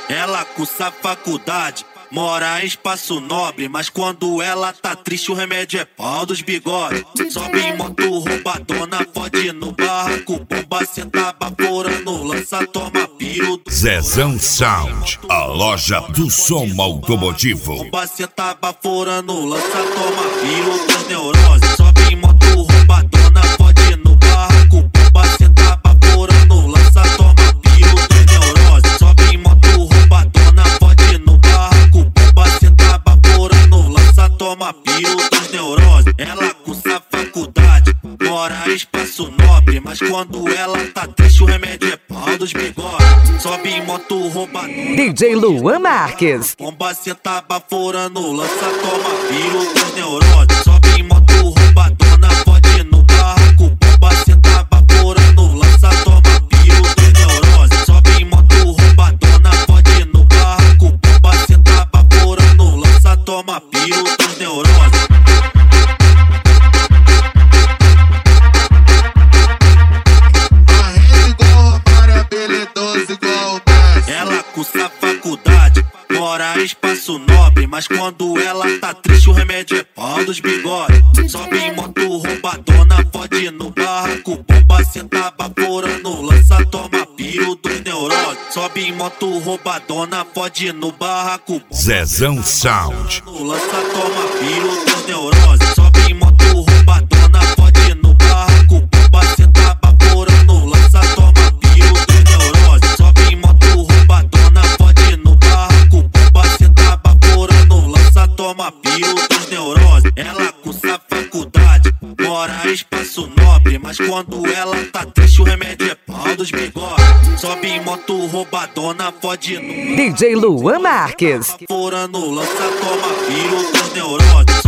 Ela cursa faculdade, mora em espaço nobre, mas quando ela tá triste o remédio é pau dos bigodes. Sobe em moto roubadona, fode no barraco, bomba, senta baforando, lança, toma piro. Zezão Sound, a loja do som automotivo. Bomba, senta baforando, lança, toma piro das neuroses. Sobe em moto roubadona, fode no barraco, bomba, senta baforando, lança, toma piro das neuroses. Sobe em moto roubadona, fode no barraco, bomba, senta baforando, lança, toma piro das neuroses. Ela cursa faculdade, mora em espaço nobre, mas quando ela tá triste o remédio é pau dos bigodes. Sobe em moto roubadona, DJ Luan Marques. bomba, senta baforando, lança, toma piro das neuroses. Sobe em moto roubadona, fode no barraco, bomba, senta baforando, lança, toma piro das neuroses. Sobe em moto roubadona, fode no barraco, bomba, senta baforando, lança, toma piro das neuroses. Ela cursa faculdade, mora em espaço nobre, mas quando ela tá triste o remédio é pau dos bigodes. Sobe em moto roubadona, fode no barraco, bomba, senta baforando, lança, toma piro dos neuroses. Sobe em moto roubadona, fode no barraco, Zezão Sound. lança, toma piro dos neuroses. Sobe em moto roubadona, fode no barraco, bomba, senta baforando, lança, toma piro dos neuroses. Sobe em moto roubadona, fode no barraco, bomba, senta baforando, lança, toma piro dos neuroses. Ela cursa faculdade, mora em espaço nobre, mas quando ela tá triste o remédio é pau dos bigodes. Sobe em moto roubadona, fode no DJ Luan Marques. baforando, lança, toma piro dos neuroses.